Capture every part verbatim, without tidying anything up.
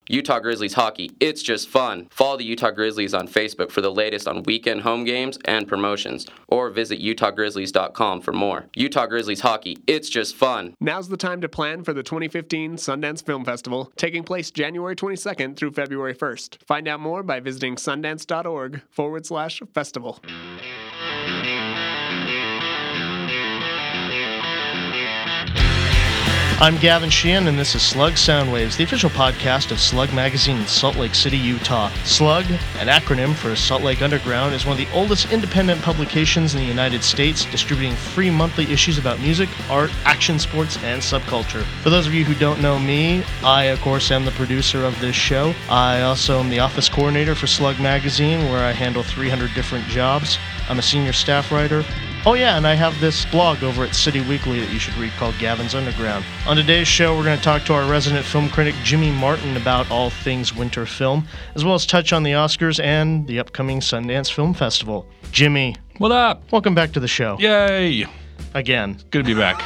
Utah Grizzlies hockey, it's just fun. Follow the Utah Grizzlies on Facebook for the latest on weekend home games and promotions, or visit utah grizzlies dot com for more. Utah Grizzlies hockey, it's just fun. Now's the time to plan for the twenty fifteen Sundance Film Festival, taking place January twenty-second through February first. Find out more by visiting sundance.org forward slash festival. I'm Gavin Sheehan, and this is Slug Soundwaves, the official podcast of Slug Magazine in Salt Lake City, Utah. Slug, an acronym for Salt Lake Underground, is one of the oldest independent publications in the United States, distributing free monthly issues about music, art, action sports, and subculture. For those of you who don't know me, I, of course, am the producer of this show. I also am the office coordinator for Slug Magazine, where I handle three hundred different jobs. I'm a senior staff writer. Oh yeah, and I have this blog over at City Weekly that you should read called Gavin's Underground. On today's show, we're going to talk to our resident film critic, Jimmy Martin, about all things winter film, as well as touch on the Oscars and the upcoming Sundance Film Festival. Jimmy. What up? Welcome back to the show. Yay. Again. Good to be back.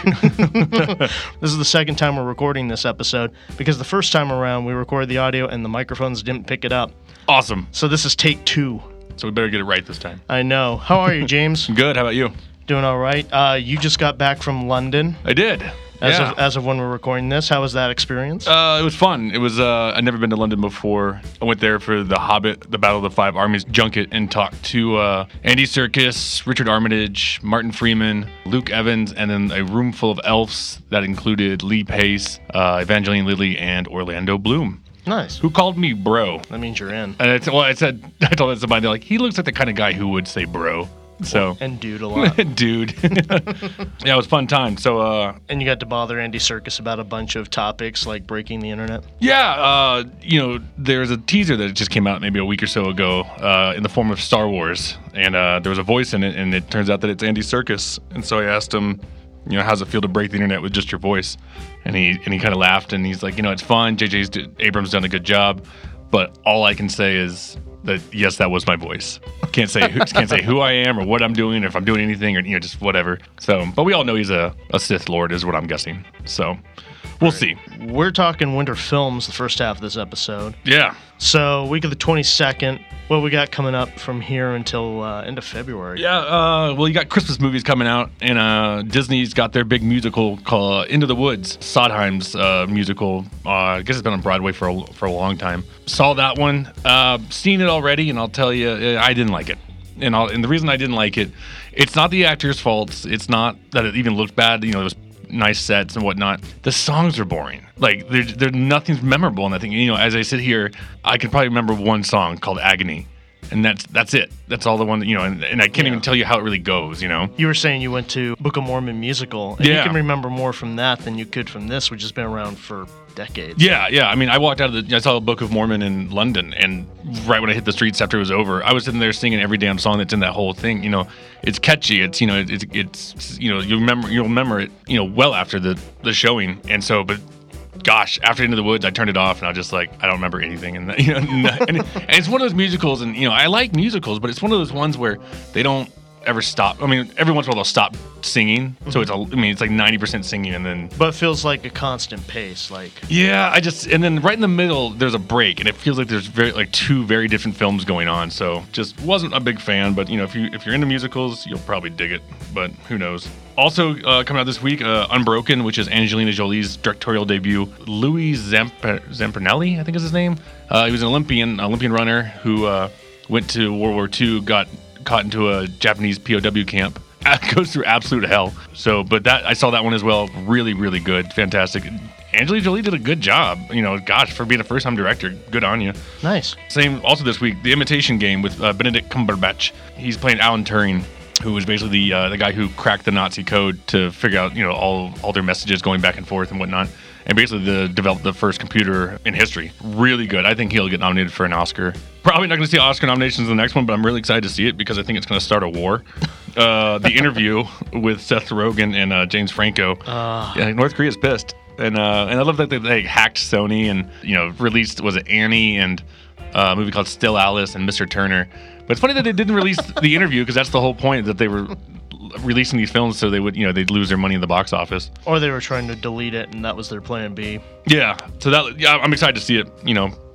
This is the second time we're recording this episode, because the first time around we recorded the audio and the microphones didn't pick it up. Awesome. So this is take two. So we better get it right this time. I know. How are you, James? Good. How about you? Doing all right. Uh, you just got back from London. I did. As yeah. of as of when we're recording this, how was that experience? Uh, it was fun. It was. Uh, I'd never been to London before. I went there for the Hobbit, the Battle of the Five Armies junket, and talked to uh, Andy Serkis, Richard Armitage, Martin Freeman, Luke Evans, and then a room full of elves that included Lee Pace, uh, Evangeline Lilly, and Orlando Bloom. Nice. Who called me bro? That means you're in. And it's, well, I said, I told somebody, they're like, he looks like the kind of guy who would say bro. So and dude a lot. Dude. Yeah, it was a fun time. So uh and you got to bother Andy Serkis about a bunch of topics like breaking the internet. Yeah, uh you know, there's a teaser that just came out maybe a week or so ago, uh in the form of Star Wars, and uh there was a voice in it, and it turns out that it's Andy Serkis. And so I asked him, you know, how's it feel to break the internet with just your voice? And he and he kind of laughed, and he's like, you know, it's fun. J J Abrams done a good job, but all I can say is that yes, that was my voice. Can't say who, can't say who I am or what I'm doing, or if I'm doing anything, or you know, just whatever. So, but we all know he's a, a Sith Lord, is what I'm guessing. So, we'll see. We're talking winter films the first half of this episode. Yeah. So, week of the twenty-second. What we got coming up from here until uh, end of February? Yeah. Uh, well, you got Christmas movies coming out, and uh, Disney's got their big musical called Into the Woods. Sondheim's uh, musical. Uh, I guess it's been on Broadway for a, for a long time. Saw that one. Uh, seen it already, and I'll tell you, I didn't like it. And, I'll, and the reason I didn't like it, it's not the actors' faults. It's not that it even looked bad. You know, it was nice sets and whatnot. The songs are boring. Like, they're, they're nothing's memorable in that thing. You know, as I sit here, I can probably remember one song called Agony. And that's that's it. That's all the one that, you know, and, and I can't yeah. even tell you how it really goes, you know? You were saying you went to Book of Mormon musical, and yeah. you can remember more from that than you could from this, which has been around for decades. Yeah, yeah. I mean, I walked out of the, I saw the Book of Mormon in London, and right when I hit the streets after it was over, I was sitting there singing every damn song that's in that whole thing. You know, it's catchy. It's, you know, it's, it's you know, you remember, you'll remember it, you know, well after the, the showing. And so, but gosh, after Into the Woods, I turned it off, and I was just like, I don't remember anything. And, you know, and, and it's one of those musicals, and, you know, I like musicals, but it's one of those ones where they don't ever stop. I mean, every once in a while they'll stop singing. So it's, a, I mean, it's like ninety percent singing, and then. But it feels like a constant pace, like. Yeah, I just, and then right in the middle, there's a break, and it feels like there's very, like two very different films going on. So just wasn't a big fan, but, you know, if, you, if you're into musicals, you'll probably dig it, but who knows. Also uh, coming out this week, uh, Unbroken, which is Angelina Jolie's directorial debut. Louis Zamp- Zampanelli, I think is his name. Uh, he was an Olympian, Olympian runner who uh, went to World War Two, got caught into a Japanese P O W camp. Goes through absolute hell. So, but that I saw that one as well. Really, really good, fantastic. Angelina Jolie did a good job. You know, gosh, for being a first-time director, good on you. Nice. Same. Also this week, The Imitation Game with uh, Benedict Cumberbatch. He's playing Alan Turing, who was basically the uh, the guy who cracked the Nazi code to figure out, you know, all all their messages going back and forth and whatnot, and basically the, developed the first computer in history. Really good. I think he'll get nominated for an Oscar. Probably not going to see Oscar nominations in the next one, but I'm really excited to see it because I think it's going to start a war. Uh, the Interview with Seth Rogen and uh, James Franco. Uh, yeah, North Korea's pissed, and uh, and I love that they, they hacked Sony and, you know, released, was it Annie, and uh, a movie called Still Alice and Mister Turner. But it's funny that they didn't release The Interview, because that's the whole point, that they were releasing these films so they would, you know, they'd lose their money in the box office. Or they were trying to delete it, and that was their plan B. Yeah, so that, yeah, I'm excited to see it, you know,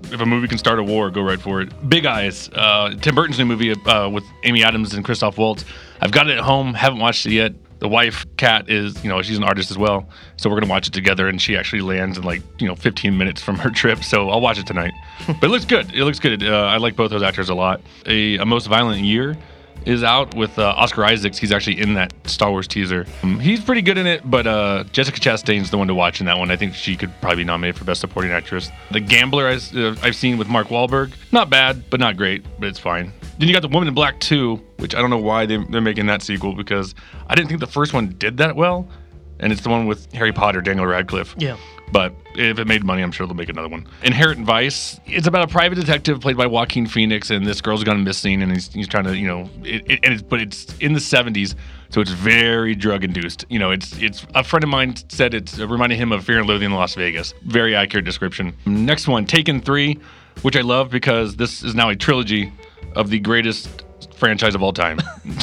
if a movie can start a war, go right for it. Big Eyes, uh, Tim Burton's new movie uh, with Amy Adams and Christoph Waltz. I've got it at home, haven't watched it yet. The wife, Kat, is, you know, she's an artist as well. So we're going to watch it together, and she actually lands in like, you know, fifteen minutes from her trip. So I'll watch it tonight. But it looks good. It looks good. Uh, I like both those actors a lot. A, a Most Violent Year is out with uh, Oscar Isaacs. He's actually in that Star Wars teaser. Um, he's pretty good in it, but uh, Jessica Chastain's the one to watch in that one. I think she could probably be nominated for Best Supporting Actress. The Gambler I, uh, I've seen with Mark Wahlberg. Not bad, but not great, but it's fine. Then you got The Woman in Black two, which I don't know why they, they're making that sequel, because I didn't think the first one did that well. And it's the one with Harry Potter, Daniel Radcliffe. Yeah. But if it made money, I'm sure they'll make another one. Inherent Vice. It's about a private detective played by Joaquin Phoenix, and this girl's gone missing, and he's, he's trying to, you know, it, it, and it's but it's in the seventies, so it's very drug induced. You know, it's it's a friend of mine said it's it reminded him of Fear and Loathing in Las Vegas. Very accurate description. Next one, Taken three, which I love because this is now a trilogy of the greatest franchise of all time.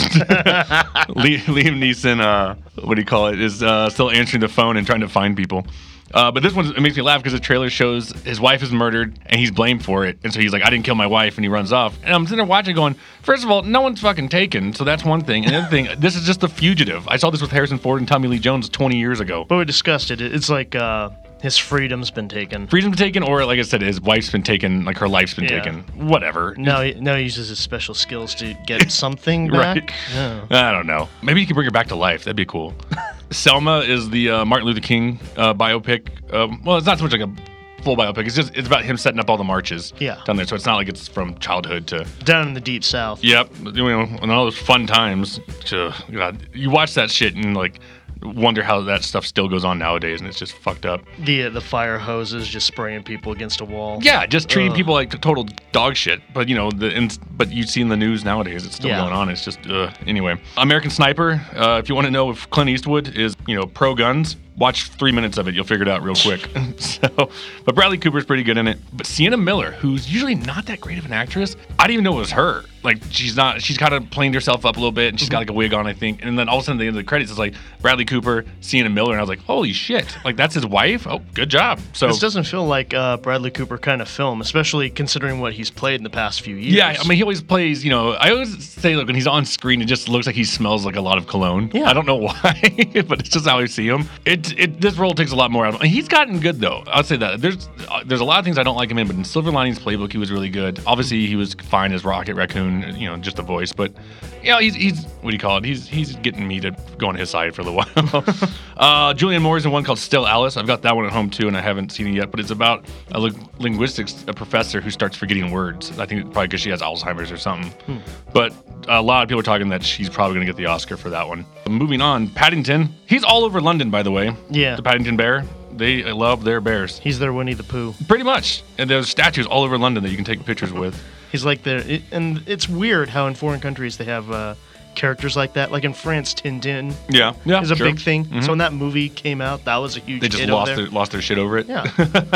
Liam Neeson, uh, what do you call it, is uh, still answering the phone and trying to find people. Uh, but this one it makes me laugh because the trailer shows his wife is murdered and he's blamed for it. And so he's like, I didn't kill my wife, and he runs off. And I'm sitting there watching going, first of all, no one's fucking taken, so that's one thing. And the other thing, this is just The Fugitive. I saw this with Harrison Ford and Tommy Lee Jones twenty years ago. But we discussed it. It's like uh, his freedom's been taken. Freedom's been taken, or like I said, his wife's been taken, like her life's been Yeah. taken. Whatever. Now he, now he uses his special skills to get something back. Right. Yeah. I don't know. Maybe you can bring her back to life. That'd be cool. Selma is the uh, Martin Luther King uh, biopic. Um, well, it's not so much like a full biopic. It's just it's about him setting up all the marches Yeah. down there. So it's not like it's from childhood to. Down in the deep south. Yep, you know, and all those fun times. To, God, you watch that shit and like wonder how that stuff still goes on nowadays, and it's just fucked up. The uh, the fire hoses just spraying people against a wall. Yeah, just treating Ugh. people like total dog shit. But you know, the and, but you see in the news nowadays, it's still Yeah. going on. It's just uh, anyway. American Sniper. Uh, if you want to know if Clint Eastwood is, you know, pro guns, watch three minutes of it. You'll figure it out real quick. So, but Bradley Cooper's pretty good in it. But Sienna Miller, who's usually not that great of an actress, I didn't even know it was her. Like she's not. She's kind of planed herself up a little bit, and she's got like a wig on, I think. And then all of a sudden, at the end of the credits, it's like Bradley Cooper, Sienna Miller, and I was like, holy shit! Like that's his wife. Oh, good job. So This doesn't feel like a Bradley Cooper kind of film, especially considering what he's played in the past few years. yeah, I mean, he always plays. You know, I always say, look, when he's on screen, it just looks like he smells like a lot of cologne. Yeah. I don't know why, but it's just how I see him. It, it this role takes a lot more out of him. He's gotten good though. I'll say that. There's uh, there's a lot of things I don't like him in, but in Silver Linings Playbook, he was really good. Obviously, he was fine as Rocket Raccoon. You know, just the voice. But you know, he's he's what do you call it? He's he's getting me to go on his side for a little while. uh, Julianne Moore's in one called Still Alice. I've got that one at home too, and I haven't seen it yet. But it's about a li- linguistics a professor who starts forgetting words. I think probably because she has Alzheimer's or something. Hmm. But a lot of people are talking that she's probably going to get the Oscar for that one. Moving on, Paddington. He's all over London, by the way. Yeah. The Paddington Bear. They love their bears. He's their Winnie the Pooh. Pretty much. And there's statues all over London that you can take pictures with. He's like the, it, and it's weird how in foreign countries they have uh, characters like that. Like in France, Tintin Yeah. Yeah. is a sure. big thing. Mhm. So when that movie came out, that was a huge They just hit lost over there. their, lost their shit over it. Yeah.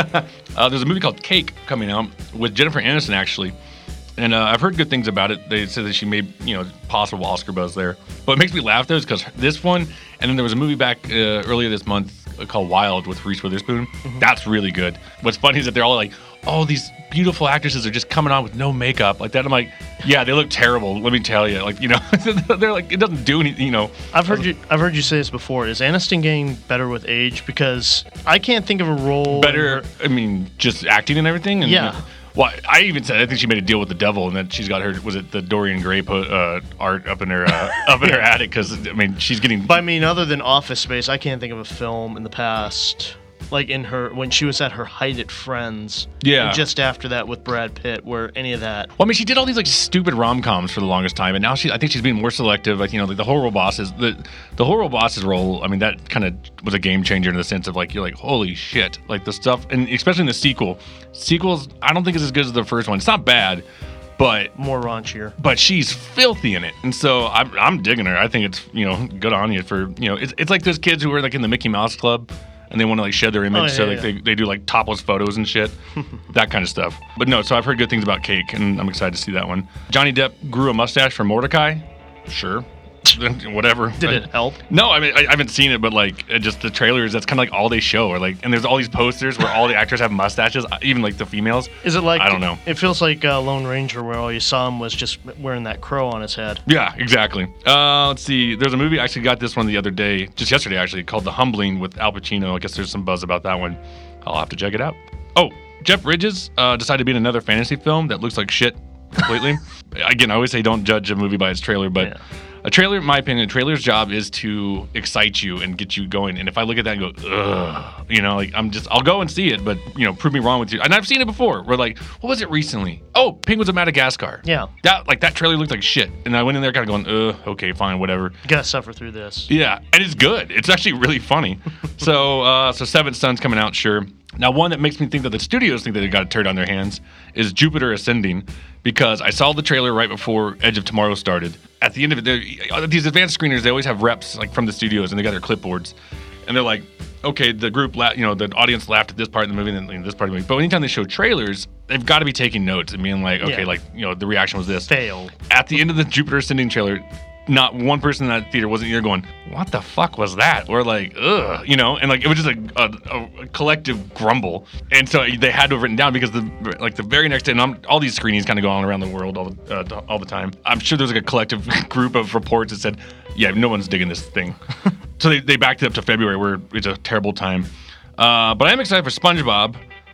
uh, there's a movie called Cake coming out with Jennifer Aniston, actually. And uh, I've heard good things about it. They said that she made, you know, possible Oscar buzz there. But what makes me laugh, though, is because this one, and then there was a movie back uh, earlier this month called Wild with Reese Witherspoon. Mm-hmm. That's really good. What's funny is that they're all like, oh, these beautiful actresses are just coming on with no makeup like that. I'm like, yeah, they look terrible. Let me tell you, like, you know, they're like, it doesn't do anything, you know. I've heard you. I've heard you say this before. Is Aniston getting better with age? Because I can't think of a role Better, I mean, just acting and everything. And, Yeah. Well, I even said I think she made a deal with the devil, and that she's got her. Was it the Dorian Gray po- uh, art up in her uh, up in her attic? Because I mean, she's getting. But I mean, other than Office Space, I can't think of a film in the past, like in her when she was at her height at Friends. Yeah. And just after that with Brad Pitt, where any of that. Well, I mean, she did all these like stupid rom coms for the longest time, and now she. I think she's being more selective. Like you know, like the horrible bosses. The the horrible bosses role. I mean, that kind of was a game changer in the sense of like you're like, holy shit, like the stuff, and especially in the sequel. Sequels, I don't think is as good as the first one. It's not bad, but More raunchier. but she's filthy in it, and so I'm I'm digging her. I think it's you know good on you for you know it's it's like those kids who are like in the Mickey Mouse Club. And they want to like shed their image, Oh, yeah, so like yeah. they, they do like topless photos and shit, that kind of stuff. But no, so I've heard good things about Cake, and I'm excited to see that one. Johnny Depp grew a mustache for Mordecai. Sure. whatever. Did it help? No, I mean I, I haven't seen it, but like it just the trailers. That's kind of like all they show, or like, and there's all these posters where all the actors have mustaches, even like the females. Is it like I don't know. It feels like uh, Lone Ranger, where all you saw him was just wearing that crow on his head. Yeah, exactly. Uh, let's see. There's a movie I actually got this one the other day, just yesterday actually, called The Humbling with Al Pacino. I guess there's some buzz about that one. I'll have to check it out. Oh, Jeff Bridges uh, decided to be in another fantasy film that looks like shit completely. Again, I always say don't judge a movie by its trailer, but. Yeah. A trailer, in my opinion, a trailer's job is to excite you and get you going. And if I look at that and go, ugh, you know, like I'm just, I'll go and see it, but, you know, prove me wrong with you. And I've seen it before. We're like, what was it recently? Oh, Penguins of Madagascar. Yeah. That, like, that trailer looked like shit. And I went in there kind of going, ugh, okay, fine, whatever. You gotta suffer through this. Yeah. And it's good. It's actually really funny. so, uh, so Seventh Son's coming out, sure. Now, one that makes me think that the studios think that they got a turd on their hands is Jupiter Ascending, because I saw the trailer right before Edge of Tomorrow started. At the end of it, these advanced screeners, they always have reps like from the studios, and they got their clipboards, and they're like, okay, the group, la- you know, the audience laughed at this part of the movie and then this part of the movie. But anytime they show trailers, they've got to be taking notes and being like, okay, yeah. like, you know, the reaction was this. Fail. At the end of the Jupiter Ascending trailer, not one person in that theater wasn't either going, what the fuck was that? Or like, ugh, you know, and like it was just a, a, a collective grumble. And so they had to have written down because the like the very next day, and I'm, all these screenings kind of go on around the world all the, uh, all the time. I'm sure there's like a collective group of reports that said, yeah, no one's digging this thing. So they, they backed it up to February, where it's a terrible time. Uh, but I am excited for SpongeBob.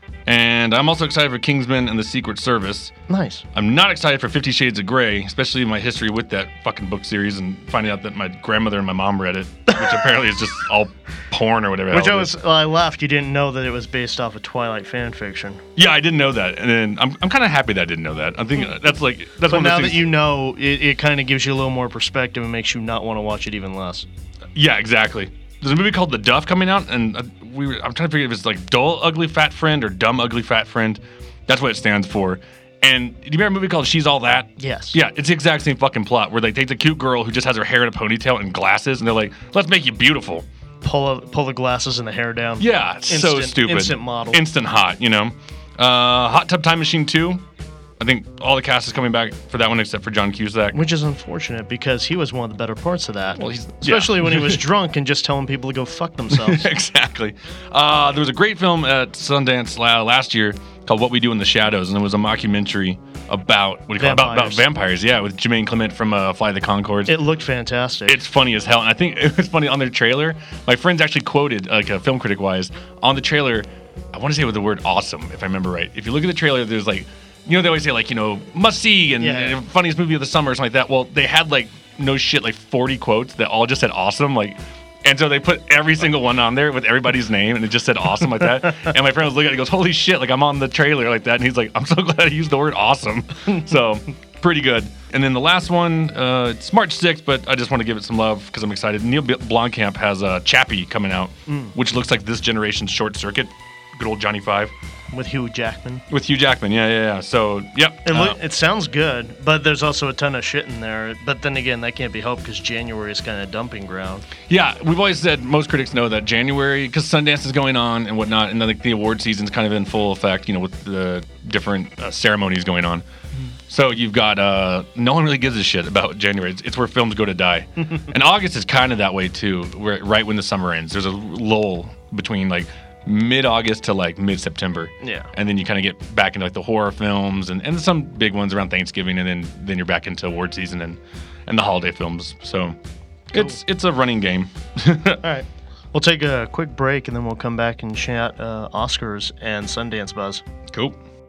And I'm also excited for Kingsman and the Secret Service. Nice. I'm not excited for Fifty Shades of Grey, especially my history with that fucking book series and finding out that my grandmother and my mom read it, which apparently is just all porn or whatever. Which I was, well, I laughed. You didn't know that it was based off of Twilight fan fiction. Yeah, I didn't know that, and then I'm I'm kind of happy that I didn't know that. I think that's like that's. But one now of the that you know, it, it kind of gives you a little more perspective and makes you not want to watch it even less. Yeah, exactly. There's a movie called The Duff coming out, and uh, we were, I'm trying to figure if it's like Dull Ugly Fat Friend or Dumb Ugly Fat Friend. That's what it stands for. And do you remember a movie called She's All That? Yes. Yeah, it's the exact same fucking plot where they take the cute girl who just has her hair in a ponytail and glasses, and they're like, let's make you beautiful. Pull a, pull the glasses and the hair down. Yeah, it's so stupid. Instant model. Instant hot, you know. Uh, Hot Tub Time Machine two. I think all the cast is coming back for that one except for John Cusack. Which is unfortunate because he was one of the better parts of that. Well, he's, Especially yeah. when he was drunk and just telling people to go fuck themselves. Exactly. Uh, there was a great film at Sundance last year called What We Do in the Shadows, and it was a mockumentary about what do you call it? About, about vampires, yeah, with Jermaine Clement from uh, Fly the Conchords. It looked fantastic. It's funny as hell, and I think it was funny on their trailer. My friends actually quoted, like uh, film critic wise, on the trailer. I want to say with the word awesome, if I remember right. If you look at the trailer, there's like, you know, they always say like, you know, must see and, yeah. and funniest movie of the summer or something like that. Well, they had like no shit, like forty quotes that all just said awesome, like. And so they put every single one on there with everybody's name, and it just said awesome like that. And my friend was looking at it, he goes, holy shit, like I'm on the trailer like that. And he's like, I'm so glad I used the word awesome. So pretty good. And then the last one, uh, it's March sixth, but I just want to give it some love because I'm excited. Neil Blomkamp has uh, Chappie coming out, mm. which looks like this generation's Short Circuit. Good old Johnny Five. With Hugh Jackman. With Hugh Jackman, yeah, yeah, yeah. So, yep. It, lo- uh, it sounds good, but there's also a ton of shit in there. But then again, that can't be helped because January is kind of dumping ground. Yeah, we've always said, most critics know that January, because Sundance is going on and whatnot, and then like, the award season's kind of in full effect, you know, with the different uh, ceremonies going on. Mm. So you've got, uh, no one really gives a shit about January. It's, it's where films go to die. And August is kind of that way too, where right when the summer ends. There's a lull between like, mid-August to like mid-September. Yeah. And then you kind of get back into like the horror films and, and some big ones around Thanksgiving, and then, then you're back into award season and, and the holiday films. So cool. it's it's a running game. All right. We'll take a quick break and then we'll come back and chat uh, Oscars and Sundance buzz. Cool.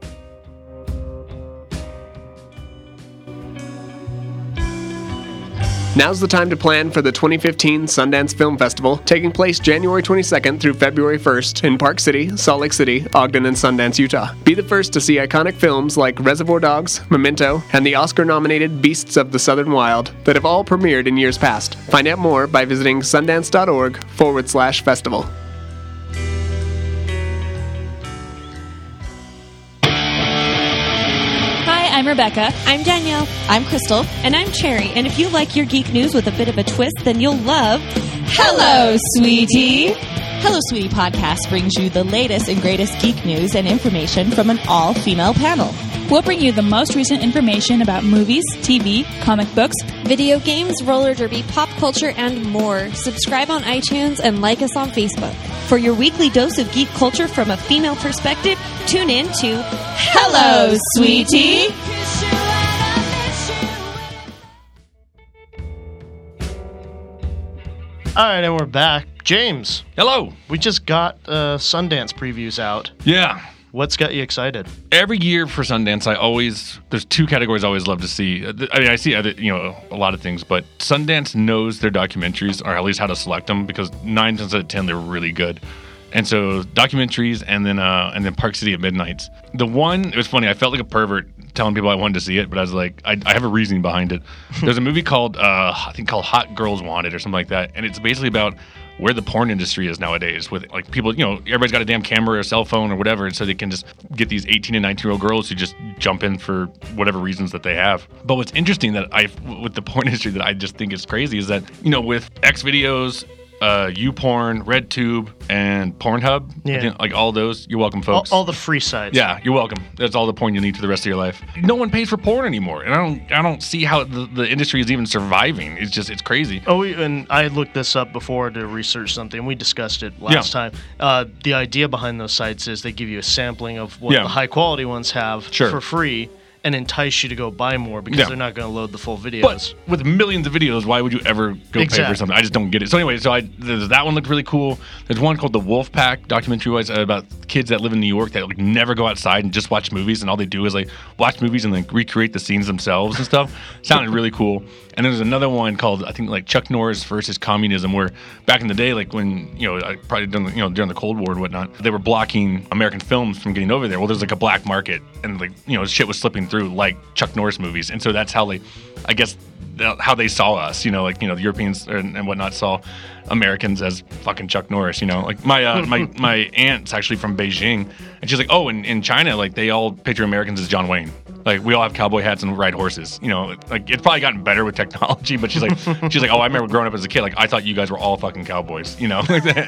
Now's the time to plan for the twenty fifteen Sundance Film Festival, taking place January twenty-second through February first in Park City, Salt Lake City, Ogden, and Sundance, Utah. Be the first to see iconic films like Reservoir Dogs, Memento, and the Oscar-nominated Beasts of the Southern Wild that have all premiered in years past. Find out more by visiting sundance.org forward slash festival. I'm Rebecca. I'm Danielle. I'm Crystal. And I'm Cherry. And if you like your geek news with a bit of a twist, then you'll love Hello, Sweetie. Hello, Sweetie podcast brings you the latest and greatest geek news and information from an all-female panel. We'll bring you the most recent information about movies, T V, comic books, video games, roller derby, pop culture, and more. Subscribe on iTunes and like us on Facebook. For your weekly dose of geek culture from a female perspective, tune in to Hello, Sweetie! All right, and we're back. James, Hello. we just got uh, Sundance previews out. Yeah. What's got you excited? Every year for Sundance, I always there's two categories I always love to see. I mean, I see other, you know, a lot of things, but Sundance knows their documentaries, or at least how to select them, because nine times out of ten they're really good. And so documentaries, and then uh, and then Park City at Midnight. The one, it was funny. I felt like a pervert telling people I wanted to see it, but I was like, I, I have a reasoning behind it. There's a movie called uh, I think called Hot Girls Wanted or something like that, and it's basically about where the porn industry is nowadays, with like people, you know, everybody's got a damn camera or a cell phone or whatever, and so they can just get these eighteen and nineteen year old girls who just jump in for whatever reasons that they have. But what's interesting that I, with the porn industry, that I just think is crazy is that, you know, with X videos, uh, YouPorn, RedTube, and Pornhub, Yeah. I think, like all those, you're welcome, All, folks. all the free sites. Yeah, you're welcome. That's all the porn you need for the rest of your life. No one pays for porn anymore, and I don't, I don't see how the, the industry is even surviving. It's just, it's crazy. Oh, we, and I looked this up before to research something. We discussed it last Yeah. time. Uh, the idea behind those sites is they give you a sampling of what Yeah. the high quality ones have Sure. for free, and entice you to go buy more because Yeah. they're not going to load the full videos. But with millions of videos, why would you ever go pay Exactly. for something? I just don't get it. So anyway, so I there's, that one looked really cool. There's one called The Wolf Pack documentary wise about kids that live in New York that like never go outside and just watch movies, and all they do is like watch movies and then recreate the scenes themselves and stuff. Sounded really cool. And then there's another one called, I think, like Chuck Norris versus Communism, where back in the day, like when, you know, I probably during the, you know, during the Cold War and whatnot, they were blocking American films from getting over there. Well, there's like a black market, and like, you know, shit was slipping through like Chuck Norris movies. And so that's how they, I guess, how they saw us, you know, like, you know, the Europeans and, and whatnot saw Americans as fucking Chuck Norris, you know. Like my uh, my my aunt's actually from Beijing, and she's like, oh, in, in China, like they all picture Americans as John Wayne. Like we all have cowboy hats and ride horses, you know. Like it's probably gotten better with technology, but she's like, she's like, oh, I remember growing up as a kid, like I thought you guys were all fucking cowboys, you know.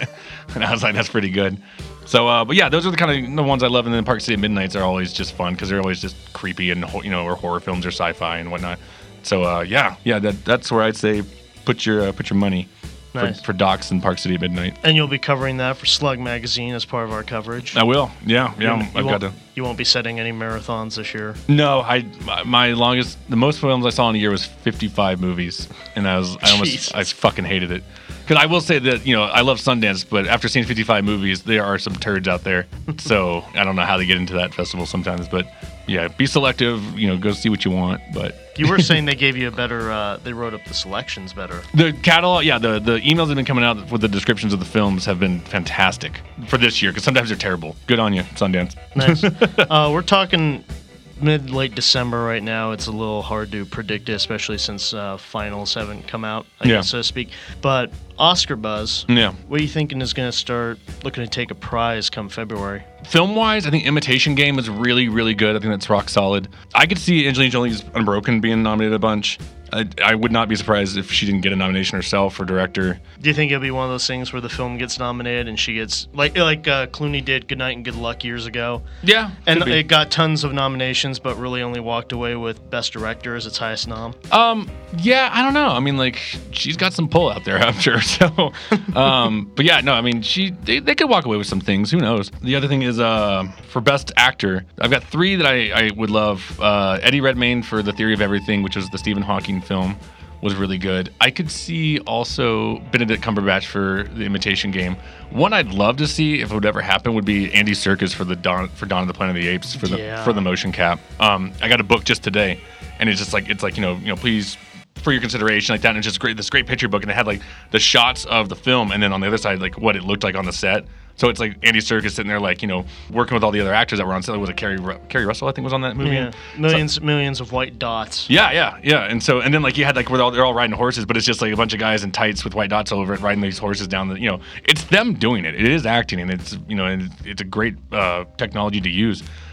And I was like, that's pretty good. So, uh, but yeah, those are the kind of the ones I love. And then Park City Midnights are always just fun because they're always just creepy and, you know, or horror films or sci-fi and whatnot. So, uh, yeah, yeah, that that's where I'd say put your uh, put your money for, Nice. for docs and Park City at Midnight. And you'll be covering that for Slug Magazine as part of our coverage. I will. Yeah, yeah. You- you I've got won't- to. You won't be setting any marathons this year. No, I my- my longest, the most films I saw in a year was fifty-five movies, and I was I almost Jesus. I fucking hated it. Because I will say that, you know, I love Sundance, but after seeing fifty-five movies, there are some turds out there. So I don't know how they get into that festival sometimes, but yeah, be selective. You know, go see what you want. But You were saying they gave you a better, uh, they wrote up the selections better. the catalog, yeah, the the emails that have been coming out with the descriptions of the films have been fantastic for this year. Because sometimes they're terrible. Good on you, Sundance. Nice. uh, we're talking mid late December right now. It's a little hard to predict it, especially since uh, finals haven't come out, I Yeah. guess, so to speak. But Oscar buzz. Yeah. What are you thinking is going to start looking to take a prize come February? Film wise, I think Imitation Game is really, really good. I think that's rock solid. I could see Angelina Jolie's Unbroken being nominated a bunch. I, I would not be surprised if she didn't get a nomination herself for director. Do you think it'll be one of those things where the film gets nominated and she gets, like like uh, Clooney did Good Night and Good Luck years ago? Yeah, And could be. it got tons of nominations, but really only walked away with Best Director as its highest nom. Um, yeah, I don't know. I mean, like, she's got some pull out there, I'm sure. So, um, but yeah, no, I mean, she they, they could walk away with some things. Who knows? The other thing is, uh, for Best Actor, I've got three that I, I would love. Uh, Eddie Redmayne for The Theory of Everything, which was the Stephen Hawking film, was really good. I could see also Benedict Cumberbatch for The Imitation Game. One I'd love to see if it would ever happen would be Andy Serkis for the Dawn for Dawn of the Planet of the Apes for the Yeah. for the motion cap. Um, I got a book just today, and it's just like it's like you know you know please for your consideration like that. And it's just great this great picture book, and it had like the shots of the film, and then on the other side like what it looked like on the set. So it's like Andy Serkis sitting there, like, you know, working with all the other actors that were on set. Was it Carrie, Ru- Carrie Russell, I think, was on that movie? Yeah, millions, millions of white dots. Yeah, yeah, yeah. And so, and then like you had like where they're all, they're all riding horses, but it's just like a bunch of guys in tights with white dots all over it, riding these horses down the, you know, it's them doing it. It is acting, and it's, you know, and it's a great uh, technology to use.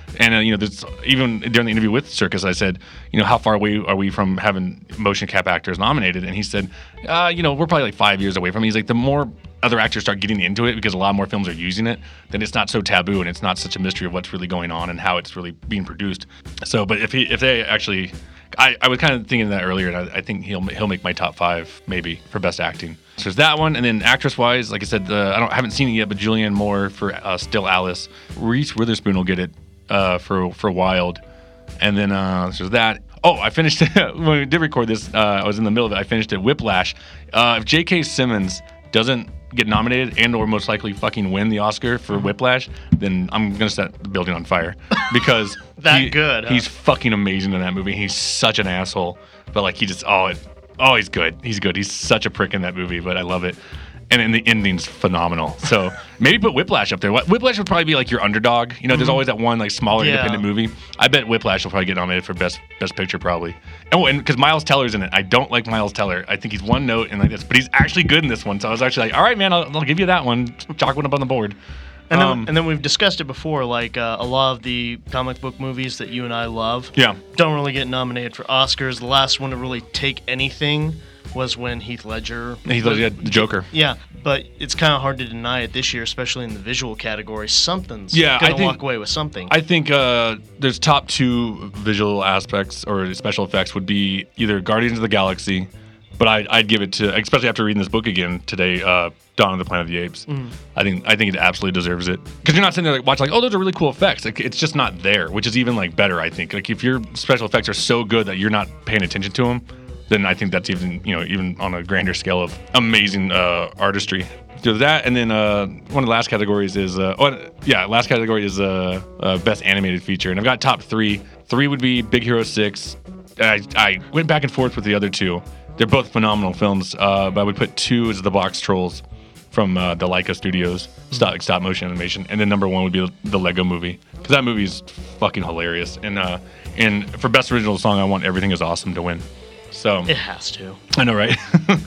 And uh, you know, there's even during the interview with Circus, I said, you know, how far away are we from having motion cap actors nominated? And he said, uh, you know, we're probably like five years away from it. He's like, the more other actors start getting into it, because a lot more films are using it, then it's not so taboo and it's not such a mystery of what's really going on and how it's really being produced. So, but if he, if they actually, I, I was kind of thinking that earlier, and I, I think he'll he'll make my top five maybe for best acting. So there's that one, and then actress-wise, like I said, uh, I don't I haven't seen it yet, but Julianne Moore for uh, Still Alice, Reese Witherspoon will get it uh, for for Wild, and then uh, there's that. Oh, I finished when we did record this. Uh, I was in the middle of it. I finished it. Whiplash. Uh, if J K. Simmons doesn't get nominated and or most likely fucking win the Oscar for Whiplash, then I'm gonna set the building on fire because that he, good. Huh? He's fucking amazing in that movie. He's such an asshole, but like he just oh it, oh he's good. He's good. He's such a prick in that movie, but I love it. And, and the ending's phenomenal. So maybe put Whiplash up there. Whiplash would probably be like your underdog. You know, mm-hmm. there's always that one like smaller yeah. independent movie. I bet Whiplash will probably get nominated for best best picture probably. Oh, and because Miles Teller's in it. I don't like Miles Teller. I think he's one note and like this, but he's actually good in this one. So I was actually like, all right, man, I'll, I'll give you that one. Chalk one up on the board. And then, um, and then we've discussed it before, like uh, a lot of the comic book movies that you and I love yeah. don't really get nominated for Oscars. The last one to really take anything was when Heath Ledger... Heath Ledger, yeah, the Joker. Yeah, but it's kind of hard to deny it this year, especially in the visual category. Something's yeah, going to to walk away with something. I think uh, there's top two visual aspects or special effects would be either Guardians of the Galaxy, but I, I'd give it to, especially after reading this book again today, uh, Dawn of the Planet of the Apes. Mm. I think I think it absolutely deserves it. Because you're not sitting there like watching like, oh, those are really cool effects. Like it's just not there, which is even like better, I think. Like if your special effects are so good that you're not paying attention to them, then I think that's even, you know, even on a grander scale of amazing uh, artistry. So that, and then uh, one of the last categories is, uh, oh, yeah, last category is uh, uh, best animated feature. And I've got top three. Three would be Big Hero six. I, I went back and forth with the other two. They're both phenomenal films, uh, but I would put two as The Box Trolls from uh, the Laika Studios, stop, stop motion animation. And then number one would be the Lego Movie, because that movie is fucking hilarious. And, uh, and for best original song, I want Everything Is Awesome to win. So it has to. I know, right?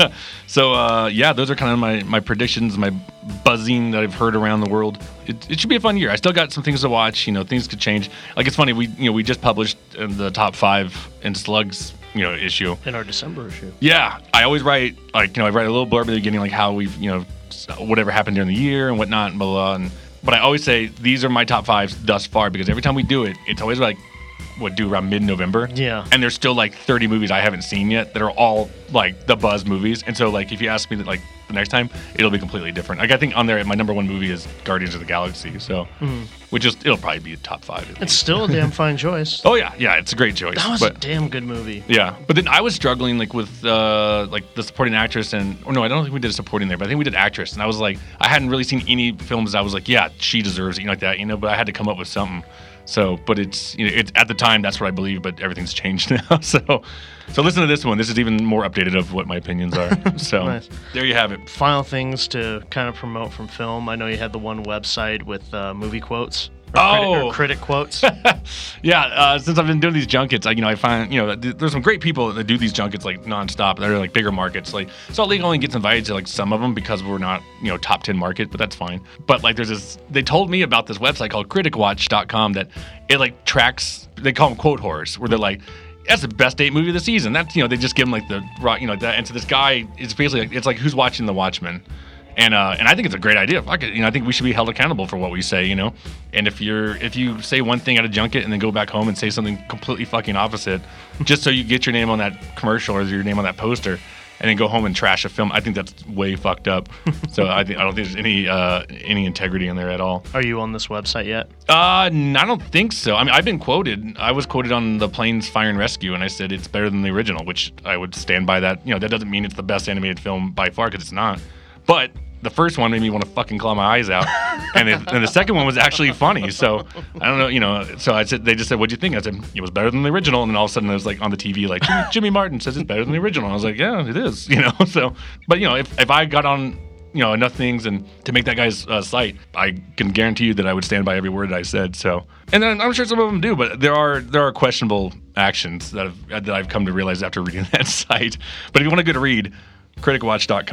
so, uh, yeah, those are kind of my, my predictions, my buzzing that I've heard around the world. It, it should be a fun year. I still got some things to watch. You know, things could change. Like, it's funny. We, you know, we just published the top five in Slug's, you know, issue. In our December issue. Yeah. I always write, like, you know, I write a little blurb at the beginning, like how we've, you know, whatever happened during the year and whatnot, and blah, blah, blah. And, but I always say these are my top fives thus far, because every time we do it, it's always like, what, do around mid-November. Yeah. And there's still like thirty movies I haven't seen yet that are all like the buzz movies. And so like if you ask me that like the next time, it'll be completely different. Like I think on there, my number one movie is Guardians of the Galaxy. So, mm. which is, it'll probably be top five. It's still a damn fine choice. Oh yeah. Yeah. It's a great choice. That was but, a damn good movie. Yeah. But then I was struggling like with uh, like the supporting actress and, or no, I don't think we did a supporting there, but I think we did actress. And I was like, I hadn't really seen any films that I was like, yeah, she deserves it, you know, like that, you know, but I had to come up with something. So, but it's, you know, it's at the time, that's what I believe, but everything's changed now. So, so listen to this one. This is even more updated of what my opinions are. So, nice. There you have it. Final things to kind of promote from film. I know you had the one website with uh, movie quotes. Or oh, critic, or critic quotes. yeah, uh, since I've been doing these junkets, I, you know, I find, you know, there's some great people that do these junkets like nonstop. They're like bigger markets. Like Salt Lake only gets invited to like some of them because we're not, you know, top ten market, but that's fine. But like, there's this. They told me about this website called critic watch dot com that it like tracks. They call them quote whores, where they're like, that's the best date movie of the season. That's, you know, they just give them like the rock, you know, that. And so this guy, it's basically like, it's like who's watching The Watchmen. And uh, and I think it's a great idea. Fuck it, you know, I think we should be held accountable for what we say, you know. And if you're if you say one thing at a junket and then go back home and say something completely fucking opposite, just so you get your name on that commercial or your name on that poster, and then go home and trash a film, I think that's way fucked up. So I think I don't think there's any uh, any integrity in there at all. Are you on this website yet? Uh, I don't think so. I mean, I've been quoted. I was quoted on the Planes, Fire and Rescue, and I said it's better than the original, which I would stand by that. You know, that doesn't mean it's the best animated film by far, because it's not. But the first one made me want to fucking claw my eyes out, and, it, and the second one was actually funny. So I don't know, you know. So I said, they just said, "What'd you think?" I said, "It was better than the original." And then all of a sudden, it was like on the T V, like Jimmy, Jimmy Martin says it's better than the original. And I was like, "Yeah, it is," you know. So, but you know, if if I got on, you know, enough things and to make that guy's uh, site, I can guarantee you that I would stand by every word that I said. So, and then I'm sure some of them do, but there are there are questionable actions that have, that I've come to realize after reading that site. But if you want a good read, critic watch dot com.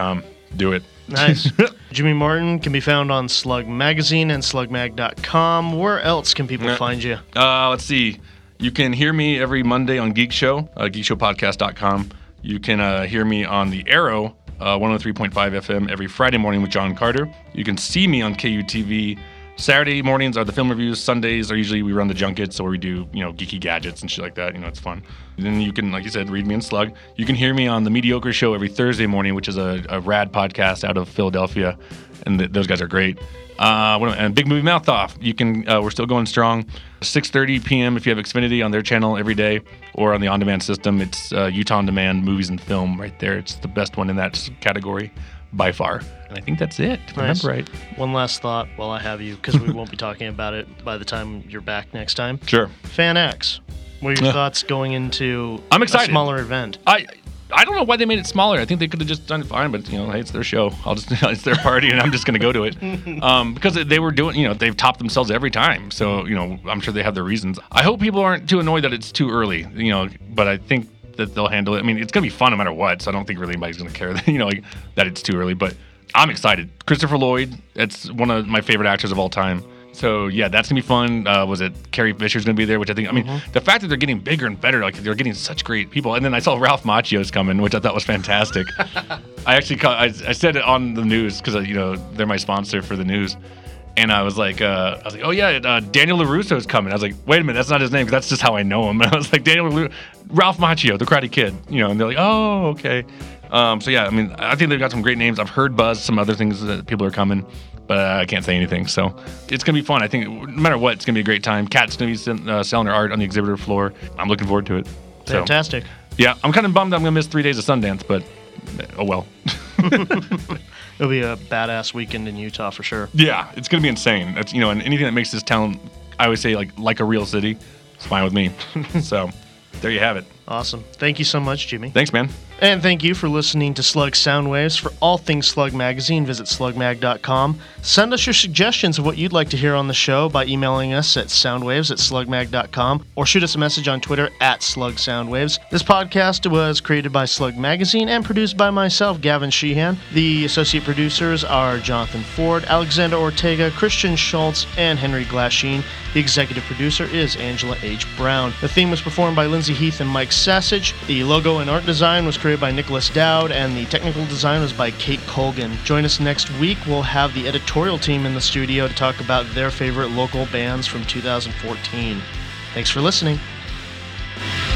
Do it. Nice. Jimmy Martin can be found on Slug Magazine and slug mag dot com. Where else can people Yeah. find you? Uh, let's see. You can hear me every Monday on Geek Show, uh, geek show podcast dot com. You can uh, hear me on the Arrow, uh, one oh three point five F M, every Friday morning with John Carter. You can see me on K U T V. Saturday mornings are the film reviews. Sundays are usually we run the junkets, or we do, you know, geeky gadgets and shit like that. You know, it's fun. And then you can, like you said, read me on Slug. You can hear me on The Mediocre Show every Thursday morning, which is a, a rad podcast out of Philadelphia. And th- those guys are great. Uh, what- and Big Movie Mouth Off. You can, uh, we're still going strong. six thirty p.m. if you have Xfinity on their channel every day, or on the on-demand system. It's uh, Utah On Demand movies and film right there. It's the best one in that category by far. And I think that's it, if I Nice. remember right. One last thought while I have you, because we won't be talking about it by the time you're back next time. Sure. Fan X. What are your Yeah. thoughts going into I'm excited. a smaller event? I I don't know why they made it smaller. I think they could have just done it fine, but you know, hey, it's their show. I'll just it's their party, and I'm just going to go to it um, because they were doing. You know, they've topped themselves every time. So you know, I'm sure they have their reasons. I hope people aren't too annoyed that it's too early. You know, but I think that they'll handle it. I mean, it's going to be fun no matter what. So I don't think really anybody's going to care. That, you know, like, that it's too early. But I'm excited. Christopher Lloyd. It's one of my favorite actors of all time. So yeah, that's gonna be fun. Uh, was it Carrie Fisher's gonna be there? Which I think, I mean, the fact that they're getting bigger and better, like they're getting such great people. And then I saw Ralph Macchio's coming, which I thought was fantastic. I actually, caught, I, I said it on the news because you know they're my sponsor for the news, and I was like, uh, I was like, oh yeah, uh, Daniel LaRusso's coming. I was like, wait a minute, that's not his name, because that's just how I know him. And I was like, Daniel LaRusso, Ralph Macchio, the Karate Kid, you know, and they're like, oh okay. Um, so yeah, I mean, I think they've got some great names. I've heard buzz, some other things that people are coming, but uh, I can't say anything. So it's gonna be fun. I think no matter what, it's gonna be a great time. Kat's gonna be uh, selling her art on the exhibitor floor. I'm looking forward to it. So, Fantastic. yeah, I'm kind of bummed I'm gonna miss three days of Sundance, but oh well. It'll be a badass weekend in Utah for sure. Yeah, it's gonna be insane. That's, you know, and anything that makes this town, I always say like like a real city, it's fine with me. So there you have it. Awesome. Thank you so much, Jimmy. Thanks, man. And thank you for listening to Slug Soundwaves. For all things Slug Magazine, visit slug mag dot com. Send us your suggestions of what you'd like to hear on the show by emailing us at soundwaves at slug mag dot com or shoot us a message on Twitter at Slug Soundwaves. This podcast was created by Slug Magazine and produced by myself, Gavin Sheehan. The associate producers are Jonathan Ford, Alexander Ortega, Christian Schultz, and Henry Glasheen. The executive producer is Angela H. Brown. The theme was performed by Lindsay Heath and Mike Sassage. The logo and art design was created by Nicholas Dowd, and the technical design was by Kate Colgan. Join us next week. We'll have the editorial team in the studio to talk about their favorite local bands from two thousand fourteen. Thanks for listening.